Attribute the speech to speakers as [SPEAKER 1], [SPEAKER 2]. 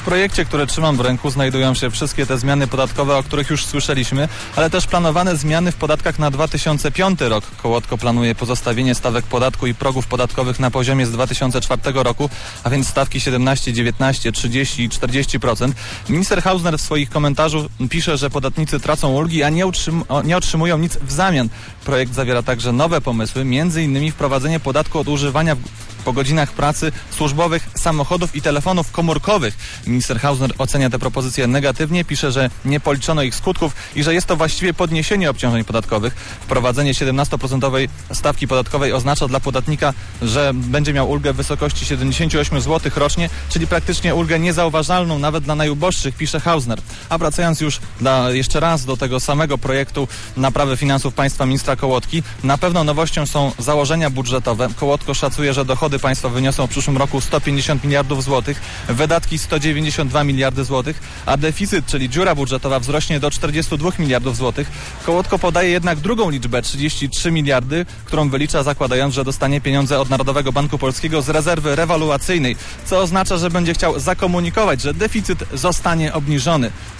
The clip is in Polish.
[SPEAKER 1] W projekcie, który trzymam w ręku, znajdują się wszystkie te zmiany podatkowe, o których już słyszeliśmy, ale też planowane zmiany w podatkach na 2005 rok. Kołotko planuje pozostawienie stawek podatku i progów podatkowych na poziomie z 2004 roku, a więc stawki 17, 19, 30 i 40%. Minister Hausner w swoich komentarzach pisze, że podatnicy tracą ulgi, a nie otrzymują nic w zamian. Projekt zawiera także nowe pomysły, m.in. wprowadzenie podatku od używania po godzinach pracy służbowych samochodów i telefonów komórkowych. Minister Hausner ocenia te propozycje negatywnie, pisze, że nie policzono ich skutków i że jest to właściwie podniesienie obciążeń podatkowych. Wprowadzenie 17% stawki podatkowej oznacza dla podatnika, że będzie miał ulgę w wysokości 78 zł rocznie, czyli praktycznie ulgę niezauważalną nawet dla najuboższych, pisze Hausner. A wracając już jeszcze raz do tego samego projektu naprawy finansów państwa ministra Kołotki, na pewno nowością są założenia budżetowe. Kołotko szacuje, że dochody państwa wyniosą w przyszłym roku 150 miliardów złotych, wydatki 192 miliardy złotych, a deficyt, czyli dziura budżetowa, wzrośnie do 42 miliardów złotych. Kołotko podaje jednak drugą liczbę, 33 miliardy, którą wylicza, zakładając, że dostanie pieniądze od Narodowego Banku Polskiego z rezerwy rewaluacyjnej, co oznacza, że będzie chciał zakomunikować, że deficyt zostanie obniżony.